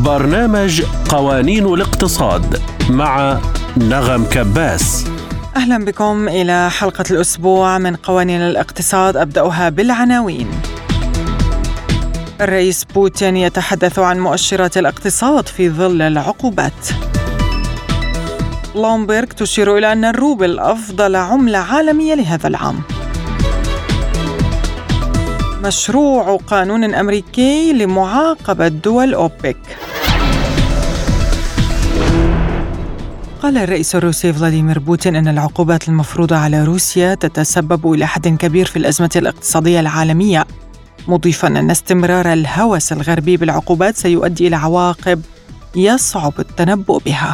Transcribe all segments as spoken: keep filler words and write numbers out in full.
برنامج قوانين الاقتصاد مع نغم كباس. أهلا بكم إلى حلقة الأسبوع من قوانين الاقتصاد. أبدأها بالعناوين. الرئيس بوتين يتحدث عن مؤشرات الاقتصاد في ظل العقوبات. بلومبرغ تشير إلى أن الروبل أفضل عملة عالمية لهذا العام. مشروع قانون أمريكي لمعاقبة دول أوبك. قال الرئيس الروسي فلاديمير بوتين أن العقوبات المفروضة على روسيا تتسبب إلى حد كبير في الأزمة الاقتصادية العالمية، مضيفاً أن استمرار الهوس الغربي بالعقوبات سيؤدي إلى عواقب يصعب التنبؤ بها.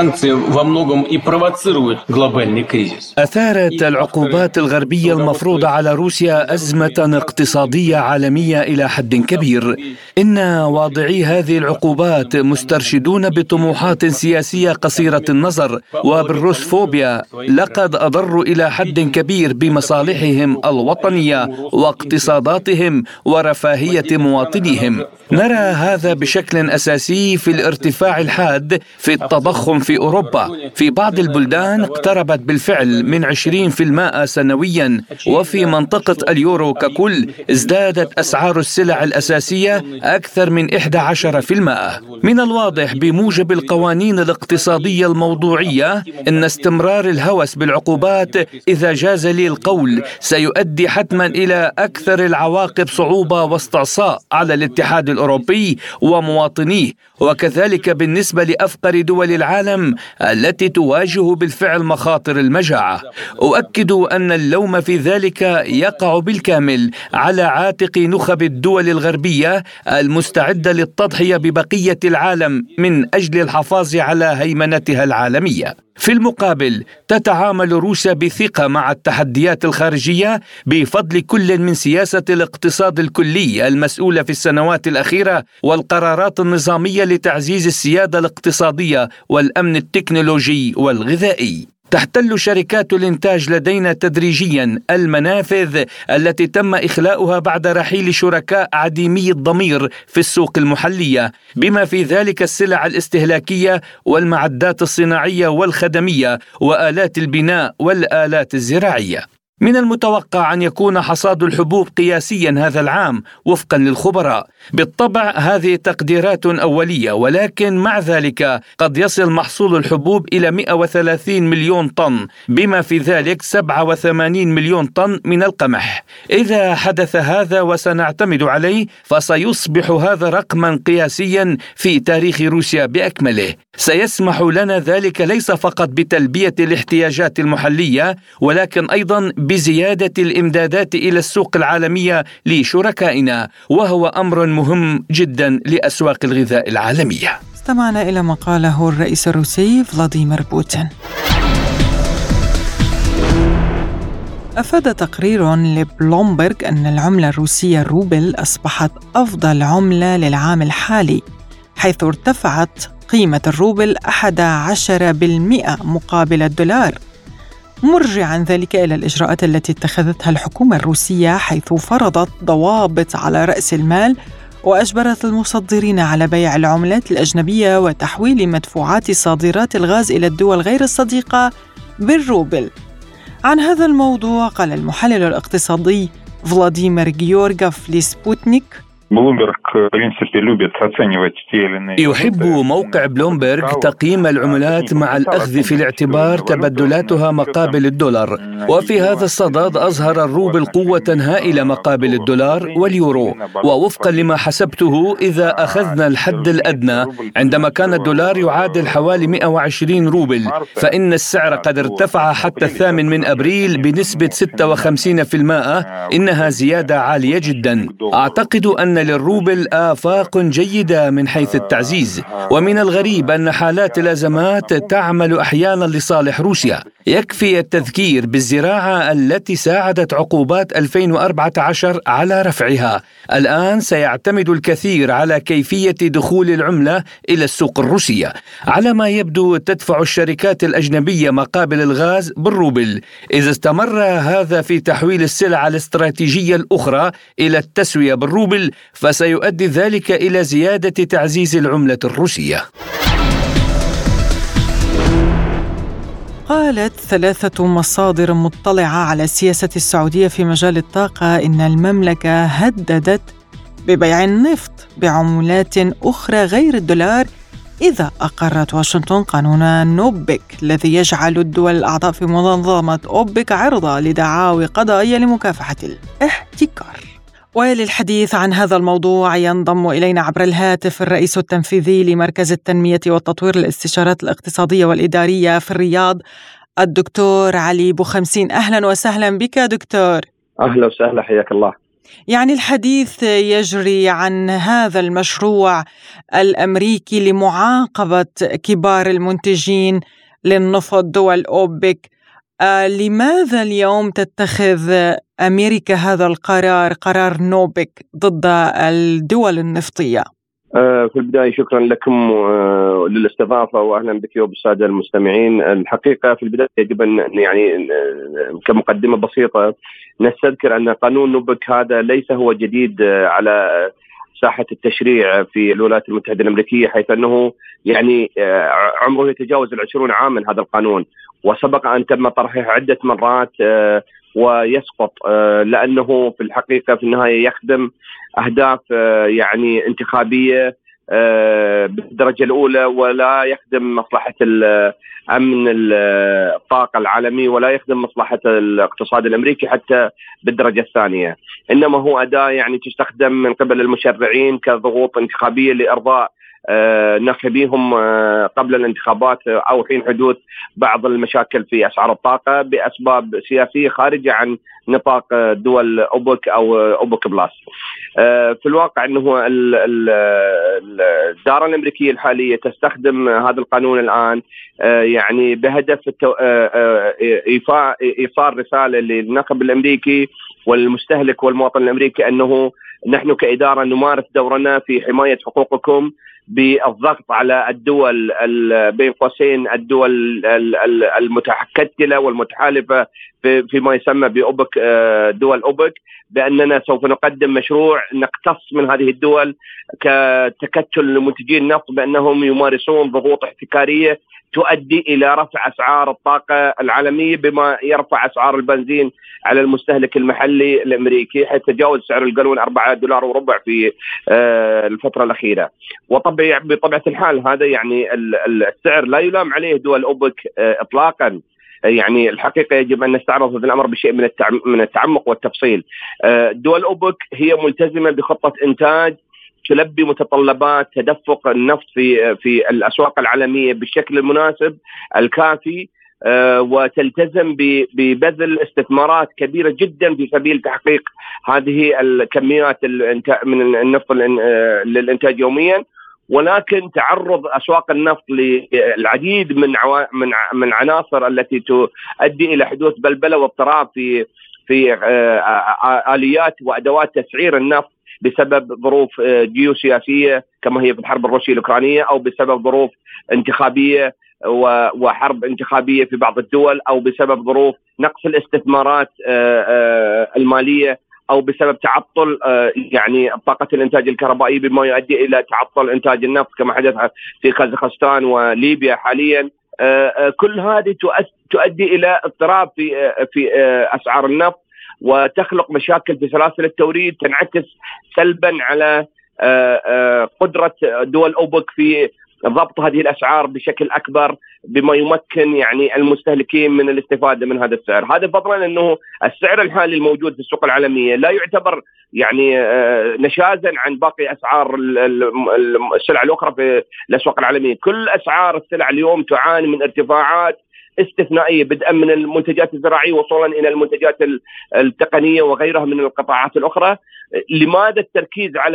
أثارت العقوبات الغربية المفروضة على روسيا أزمة اقتصادية عالمية إلى حد كبير. إن واضعي هذه العقوبات مسترشدون بطموحات سياسية قصيرة النظر وبالروسفوبيا، لقد أضروا إلى حد كبير بمصالحهم الوطنية واقتصاداتهم ورفاهية مواطنيهم. نرى هذا بشكل أساسي في الارتفاع الحاد في التضخم في أوروبا. في بعض البلدان اقتربت بالفعل من عشرين بالمئة سنويا، وفي منطقة اليورو ككل ازدادت أسعار السلع الأساسية أكثر من إحدى عشرة بالمئة. من الواضح بموجب القوانين الاقتصادية الموضوعية أن استمرار الهوس بالعقوبات، إذا جاز لي القول، سيؤدي حتما إلى أكثر العواقب صعوبة واستعصاء على الاتحاد الأوروبي ومواطنيه، وكذلك بالنسبة لأفقر دول العالم التي تواجه بالفعل مخاطر المجاعة. أؤكد أن اللوم في ذلك يقع بالكامل على عاتق نخب الدول الغربية المستعدة للتضحية ببقية العالم من أجل الحفاظ على هيمنتها العالمية. في المقابل تتعامل روسيا بثقة مع التحديات الخارجية بفضل كل من سياسة الاقتصاد الكلي المسؤولة في السنوات الأخيرة والقرارات النظامية لتعزيز السيادة الاقتصادية والأمن التكنولوجي والغذائي. تحتل شركات الإنتاج لدينا تدريجيا المنافذ التي تم إخلاؤها بعد رحيل شركاء عديمي الضمير في السوق المحلية، بما في ذلك السلع الاستهلاكية والمعدات الصناعية والخدمية وآلات البناء والآلات الزراعية. من المتوقع أن يكون حصاد الحبوب قياسيا هذا العام وفقا للخبراء. بالطبع هذه تقديرات أولية، ولكن مع ذلك قد يصل محصول الحبوب إلى مئة وثلاثين مليون طن، بما في ذلك سبعة وثمانين مليون طن من القمح. إذا حدث هذا وسنعتمد عليه، فسيصبح هذا رقما قياسيا في تاريخ روسيا بأكمله. سيسمح لنا ذلك ليس فقط بتلبية الاحتياجات المحلية، ولكن أيضا بزيادة الإمدادات إلى السوق العالمية لشركائنا، وهو أمر مهم جدا لأسواق الغذاء العالمية. استمعنا إلى ما قاله الرئيس الروسي فلاديمير بوتين. أفاد تقرير لبلومبرغ أن العملة الروسية الروبل أصبحت أفضل عملة للعام الحالي، حيث ارتفعت قيمة الروبل أحد عشر بالمئة مقابل الدولار، مرجعا ذلك إلى الإجراءات التي اتخذتها الحكومة الروسية، حيث فرضت ضوابط على رأس المال وأجبرت المصدرين على بيع العملات الأجنبية وتحويل مدفوعات صادرات الغاز إلى الدول غير الصديقة بالروبل. عن هذا الموضوع قال المحلل الاقتصادي فلاديمير جيورغيف لسبوتنيك: يحب موقع بلومبرغ تقييم العملات مع الأخذ في الاعتبار تبدلاتها مقابل الدولار، وفي هذا الصدد أظهر الروبل قوة هائلة مقابل الدولار واليورو. ووفقا لما حسبته، إذا أخذنا الحد الأدنى عندما كان الدولار يعادل حوالي مئة وعشرين روبل، فإن السعر قد ارتفع حتى الثامن من أبريل بنسبة ستة وخمسين بالمئة. إنها زيادة عالية جدا. أعتقد أن للروبل آفاق جيدة من حيث التعزيز، ومن الغريب أن حالات الأزمات تعمل أحيانا لصالح روسيا. يكفي التذكير بالزراعة التي ساعدت عقوبات ألفين وأربعة عشر على رفعها. الآن سيعتمد الكثير على كيفية دخول العملة إلى السوق الروسية. على ما يبدو تدفع الشركات الأجنبية مقابل الغاز بالروبل. إذا استمر هذا في تحويل السلع الاستراتيجية الأخرى إلى التسوية بالروبل، فسيؤدي ذلك إلى زيادة تعزيز العملة الروسية. قالت ثلاثة مصادر مطلعة على السياسة السعودية في مجال الطاقة إن المملكة هددت ببيع النفط بعملات أخرى غير الدولار إذا أقرت واشنطن قانون نوبك الذي يجعل الدول الأعضاء في منظمة أوبك عرضة لدعاوى قضائية لمكافحة الاحتكار. وللحديث عن هذا الموضوع ينضم إلينا عبر الهاتف الرئيس التنفيذي لمركز التنمية والتطوير للاستشارات الاقتصادية والإدارية في الرياض، الدكتور علي بوخمسين. أهلا وسهلا بك دكتور. أهلا وسهلا، حياك الله. يعني الحديث يجري عن هذا المشروع الأمريكي لمعاقبة كبار المنتجين للنفط دول أوبك. آه لماذا اليوم تتخذ أمريكا هذا القرار، قرار نوبك، ضد الدول النفطية؟ آه في البداية شكرا لكم آه للاستضافة، وأهلا بك وبالسادة المستمعين. الحقيقة في البداية يجب أن يعني كمقدمة بسيطة نستذكر أن قانون نوبك هذا ليس هو جديد آه على ساحة التشريع في الولايات المتحدة الأمريكية، حيث أنه يعني آه عمره يتجاوز العشرون عاما هذا القانون، وسبق أن تم طرحه عدة مرات آه ويسقط آه لأنه في الحقيقة في النهاية يخدم أهداف آه يعني انتخابية آه بالدرجة الأولى، ولا يخدم مصلحة أمن الطاقة العالمي، ولا يخدم مصلحة الاقتصاد الأمريكي حتى بالدرجة الثانية. إنما هو أداة يعني تستخدم من قبل المشرعين كضغوط انتخابية لإرضاء ناخبيهم قبل الانتخابات أو حين حدوث بعض المشاكل في أسعار الطاقة بأسباب سياسية خارجة عن نطاق دول أوبك أو أوبك بلاس. في الواقع أنه الإدارة الأمريكية الحالية تستخدم هذا القانون الآن يعني بهدف إيصال رسالة للناخب الأمريكي والمستهلك والمواطن الأمريكي أنه نحن كإدارة نمارس دورنا في حماية حقوقكم بالضغط على الدول بين قوسين الدول المتكتلة والمتحالفة فيما يسمى بأوبك دول أوبك، بأننا سوف نقدم مشروع نقتص من هذه الدول كتكتل لمنتجي النفط بأنهم يمارسون ضغوط احتكارية تؤدي إلى رفع أسعار الطاقة العالمية، بما يرفع أسعار البنزين على المستهلك المحلي الأمريكي حيث تجاوز سعر الجالون أربعة دولار وربع في الفترة الأخيرة. وطبعا بطبيعة الحال هذا يعني السعر لا يلام عليه دول أوبك إطلاقا. يعني الحقيقة يجب أن نستعرض هذا الأمر بشيء من من التعمق والتفصيل. دول أوبك هي ملتزمة بخطة إنتاج تلبي متطلبات تدفق النفط في في الأسواق العالمية بالشكل المناسب الكافي، وتلتزم ببذل استثمارات كبيرة جدا في سبيل تحقيق هذه الكميات من النفط للإنتاج يوميا. ولكن تعرض أسواق النفط للعديد من من من عناصر التي تؤدي إلى حدوث بلبلة واضطراب في في آليات وأدوات تسعير النفط بسبب ظروف جيوسياسية كما هي في الحرب الروسية الأوكرانية، أو بسبب ظروف انتخابية وحرب انتخابية في بعض الدول، أو بسبب ظروف نقص الاستثمارات المالية، أو بسبب تعطل يعني طاقة الإنتاج الكهربائي بما يؤدي إلى تعطل إنتاج النفط كما حدث في كازاخستان وليبيا حاليا. كل هذه تؤدي إلى اضطراب في في أسعار النفط، وتخلق مشاكل في سلاسل التوريد تنعكس سلبا على قدرة دول أوبك في ضبط هذه الأسعار بشكل أكبر، بما يمكن يعني المستهلكين من الاستفادة من هذا السعر. هذا فضلا أنه السعر الحالي الموجود في السوق العالمية لا يعتبر يعني نشازا عن باقي أسعار السلع الأخرى في الأسواق العالمية. كل أسعار السلع اليوم تعاني من ارتفاعات استثنائية بدءا من المنتجات الزراعية وصولا إلى المنتجات التقنية وغيرها من القطاعات الأخرى. لماذا التركيز على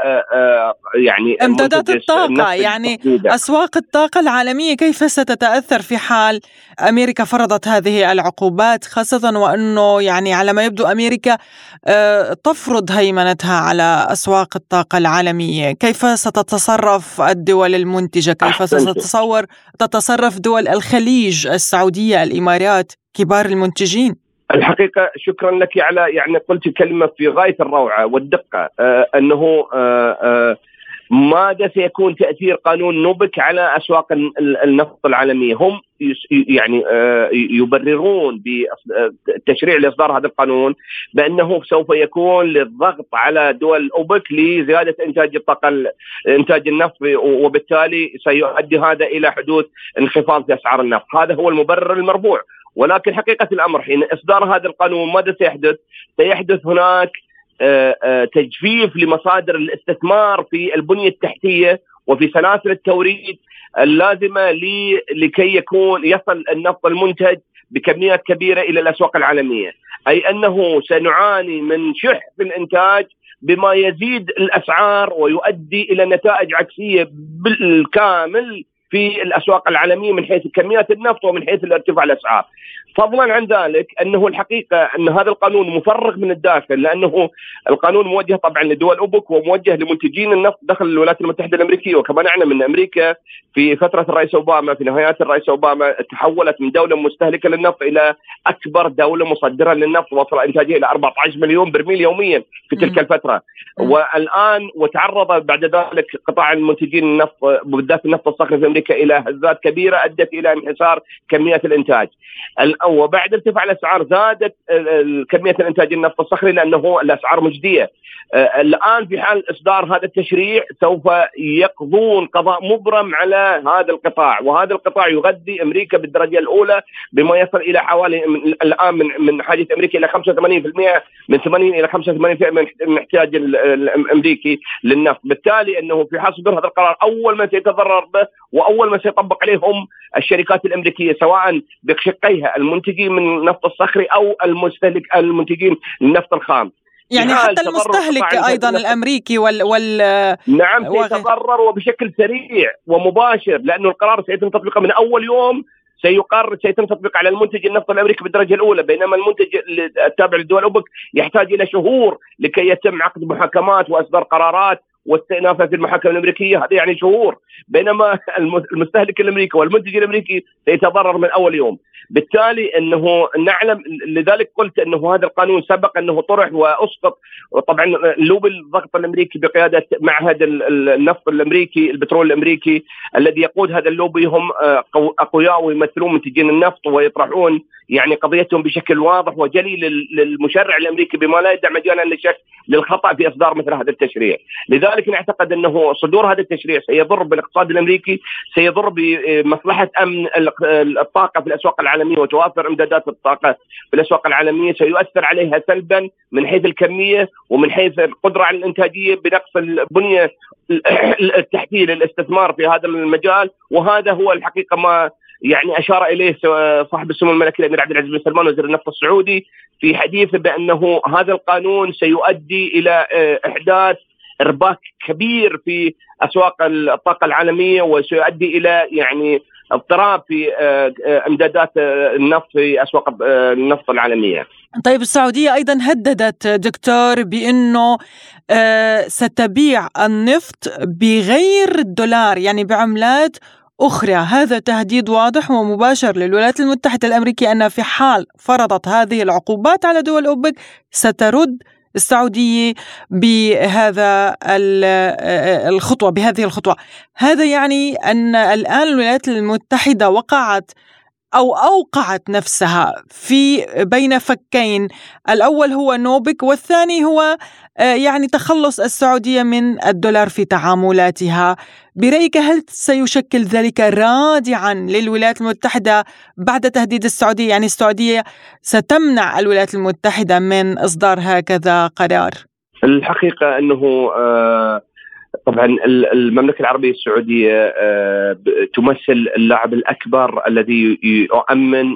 يعني امدادات الطاقة؟ يعني أسواق الطاقة العالمية كيف ستتأثر في حال أمريكا فرضت هذه العقوبات، خاصة وأنه يعني على ما يبدو أمريكا تفرض هيمنتها على أسواق الطاقة العالمية؟ كيف ستتصرف الدول المنتجة؟ كيف ستتصور تتصرف دول الخليج، السعودية، الإمارات، كبار المنتجين؟ الحقيقة شكرا لك على يعني قلت كلمة في غاية الروعة والدقة، آه أنه آه آه ماذا سيكون تأثير قانون نوبك على أسواق النفط العالمية. هم يعني يبررون بالتشريع لإصدار هذا القانون بأنه سوف يكون للضغط على دول أوبك لزيادة إنتاج الطاقة إنتاج النفط، وبالتالي سيؤدي هذا إلى حدوث انخفاض في أسعار النفط. هذا هو المبرر المرفوع. ولكن حقيقة الأمر حين إصدار هذا القانون ماذا سيحدث؟ سيحدث هناك تجفيف لمصادر الاستثمار في البنية التحتية وفي سلاسل التوريد اللازمة لكي يكون يصل النفط المنتج بكميات كبيرة إلى الأسواق العالمية. أي أنه سنعاني من شح في الإنتاج بما يزيد الأسعار ويؤدي إلى نتائج عكسية بالكامل في الأسواق العالمية من حيث كميات النفط ومن حيث الارتفاع الأسعار. فضلا عن ذلك أنه الحقيقة أن هذا القانون مفرغ من الداخل، لأنه القانون موجه طبعا لدول أوبك وموجه لمنتجين النفط داخل الولايات المتحدة الأمريكية. وكما نعلم أن أمريكا في فترة الرئيس أوباما في نهايات الرئيس أوباما تحولت من دولة مستهلكة للنفط إلى أكبر دولة مصدرة للنفط، وصل إنتاجها إلى أربعة عشر مليون برميل يوميا في تلك الفترة. والآن وتعرض بعد ذلك قطاع المنتجين النفط بالذات النفط الصخري في أمريكا إلى هزات كبيرة أدت إلى انحسار كميات الإنتاج. وبعد ارتفاع الأسعار زادت كمية الإنتاج النفط الصخري لأنه الأسعار مجدية. الآن في حال إصدار هذا التشريع سوف يقضون قضاء مبرم على هذا القطاع، وهذا القطاع يغذي أمريكا بالدرجة الأولى بما يصل إلى حوالي الآن من من حاجة أمريكا إلى خمسة وثمانين بالمئة من ثمانين إلى خمسة وثمانين بالمئة من احتياج الأمريكي للنفط. بالتالي أنه في حال صدور هذا القرار أول من سيتضرر به وأول من سيطبق عليهم الشركات الأمريكية سواء بشقيها المنتجين من النفط الصخري أو المستهلك المنتجين للنفط الخام. يعني حتى المستهلك أيضا الأمريكي وال, وال... نعم سيتضرر وبشكل سريع ومباشر، لأنه القرار سيتم تطبيقه من أول يوم. سيقرر سيتم تطبيق على المنتج النفط الأمريكي بالدرجة الأولى، بينما المنتج التابع لدول أوبك يحتاج إلى شهور لكي يتم عقد محاكمات وإصدار قرارات واستئنافها في المحاكم الأمريكية، هذا يعني شهور. بينما المستهلك الأمريكي والمنتج الأمريكي سيتضرر من أول يوم. بالتالي أنه نعلم، لذلك قلت أنه هذا القانون سبق أنه طرح وأسقط. وطبعا لوبي الضغط الأمريكي بقيادة معهد النفط الأمريكي البترول الأمريكي الذي يقود هذا اللوبي هم أقوياء ويمثلون منتجين النفط ويطرحون يعني قضيتهم بشكل واضح وجلي للمشرع الأمريكي بما لا يدع مجالا للشك للخطأ في إصدار مثل هذا التشريع. لذلك نعتقد أنه صدور هذا التشريع سيضر بالاقتصاد الأمريكي، سيضر بمصلحة أمن الطاقة في الأسواق العالمية وتوافر امدادات الطاقة في الأسواق العالمية، سيؤثر عليها سلبا من حيث الكمية ومن حيث القدرة على الإنتاجية بنقص البنية التحتية للاستثمار في هذا المجال. وهذا هو الحقيقة ما يعني أشار إليه صاحب السمو الملكي الأمير عبد العزيز بن سلمان وزير النفط السعودي في حديثه بأنه هذا القانون سيؤدي إلى إحداث إرباك كبير في أسواق الطاقة العالمية وسيؤدي إلى يعني اضطراب في امدادات النفط في أسواق النفط العالمية. طيب السعودية أيضا هددت دكتور بأنه ستبيع النفط بغير الدولار، يعني بعملات أخرى. هذا تهديد واضح ومباشر للولايات المتحدة الأمريكية أن في حال فرضت هذه العقوبات على دول أوبك سترد السعودية بهذا الخطوة بهذه الخطوة. هذا يعني أن الآن الولايات المتحدة وقعت أو أوقعت نفسها في بين فكين، الأول هو نوبك والثاني هو يعني تخلص السعودية من الدولار في تعاملاتها. برأيك هل سيشكل ذلك رادعا للولايات المتحدة بعد تهديد السعودية؟ يعني السعودية ستمنع الولايات المتحدة من إصدار هكذا قرار؟ الحقيقة أنه طبعا المملكة العربية السعودية تمثل اللاعب الأكبر الذي يؤمن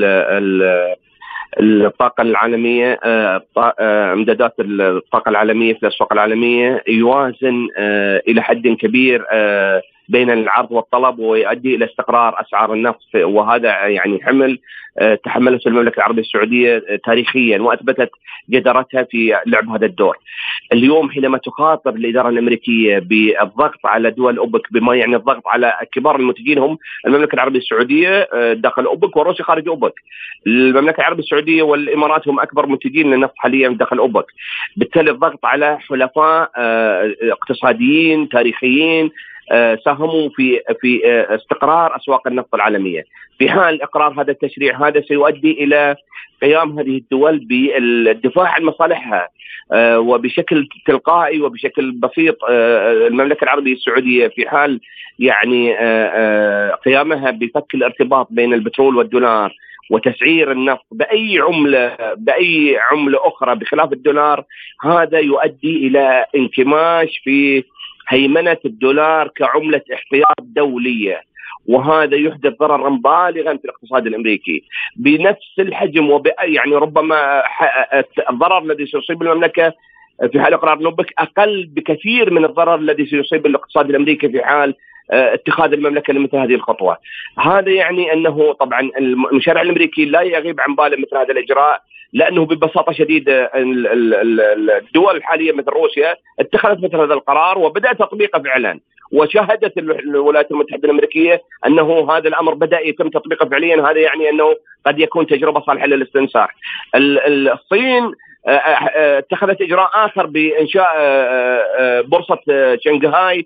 الطاقة العالمية، امدادات الطاقة العالمية في الأسواق العالمية، يوازن إلى حد كبير بين العرض والطلب ويؤدي إلى استقرار أسعار النفط. وهذا يعني حمل تحملته المملكة العربية السعودية تاريخيا وأثبتت جدارتها في لعب هذا الدور. اليوم حينما تخاطب الإدارة الأمريكية بالضغط على دول أوبك، بما يعني الضغط على كبار المنتجين هم المملكة العربية السعودية داخل أوبك وروسيا خارج أوبك. المملكة العربية السعودية والإمارات هم أكبر منتجين للنفط حاليا داخل أوبك، بالتالي الضغط على حلفاء اقتصاديين تاريخيين ساهموا في في استقرار أسواق النفط العالمية. في حال إقرار هذا التشريع هذا سيؤدي إلى قيام هذه الدول بالدفاع عن مصالحها وبشكل تلقائي وبشكل بسيط. المملكة العربية السعودية في حال يعني قيامها بفك الارتباط بين البترول والدولار وتسعير النفط بأي عملة بأي عملة أخرى بخلاف الدولار، هذا يؤدي إلى انكماش في هيمنة الدولار كعملة احتياط دولية، وهذا يحدث ضررا بالغا في الاقتصاد الامريكي بنفس الحجم وب يعني ربما الضرر الذي سيصيب المملكة في حال اقرار نوبك اقل بكثير من الضرر الذي سيصيب الاقتصاد الامريكي في حال اتخاذ المملكة لمثل هذه الخطوة. هذا يعني انه طبعا المشرع الامريكي لا يغيب عن باله مثل هذا الاجراء، لأنه ببساطة شديدة الدول الحالية مثل روسيا اتخذت مثل هذا القرار وبدأ تطبيقه فعلا، وشاهدت الولايات المتحدة الأمريكية أنه هذا الأمر بدأ يتم تطبيقه فعليا. هذا يعني أنه قد يكون تجربة صالحة للاستنساخ. الصين اتخذت إجراء آخر بإنشاء بورصة شنغهاي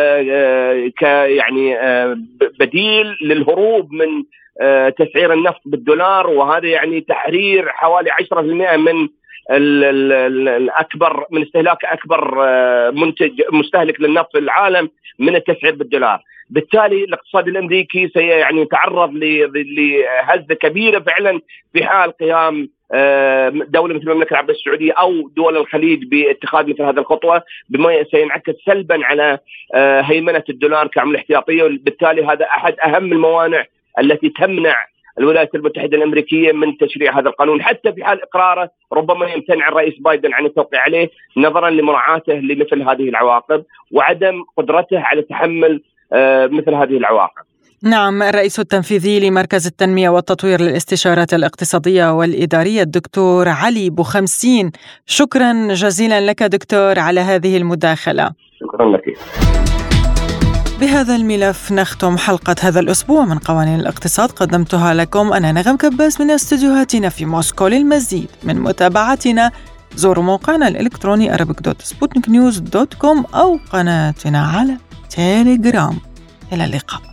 كيعني بديل للهروب من تسعير النفط بالدولار، وهذا يعني تحرير حوالي عشرة بالمئة من الأكبر من استهلاك أكبر منتج مستهلك للنفط في العالم من التسعير بالدولار. بالتالي الاقتصاد الأمريكي سيعني يتعرض لهزة كبيرة فعلا في حال قيام دولة مثل المملكة العربية السعودية أو دول الخليج باتخاذ مثل هذه الخطوة، بما سينعكس سلبا على هيمنة الدولار كعملة احتياطية. وبالتالي هذا أحد أهم الموانع التي تمنع الولايات المتحدة الأمريكية من تشريع هذا القانون. حتى في حال إقراره ربما يمتنع الرئيس بايدن عن التوقيع عليه نظرا لمراعاته لمثل هذه العواقب وعدم قدرته على تحمل مثل هذه العواقب. نعم، الرئيس التنفيذي لمركز التنمية والتطوير للاستشارات الاقتصادية والإدارية الدكتور علي بوخمسين، شكرا جزيلا لك دكتور على هذه المداخلة. شكرا لك. بهذا الملف نختم حلقة هذا الأسبوع من قوانين الاقتصاد، قدمتها لكم أنا نغم كباس من استديوهاتنا في موسكو. للمزيد من متابعتنا زوروا موقعنا الإلكتروني arabic دوت sputnik news دوت com أو قناتنا على تيليجرام. إلى اللقاء.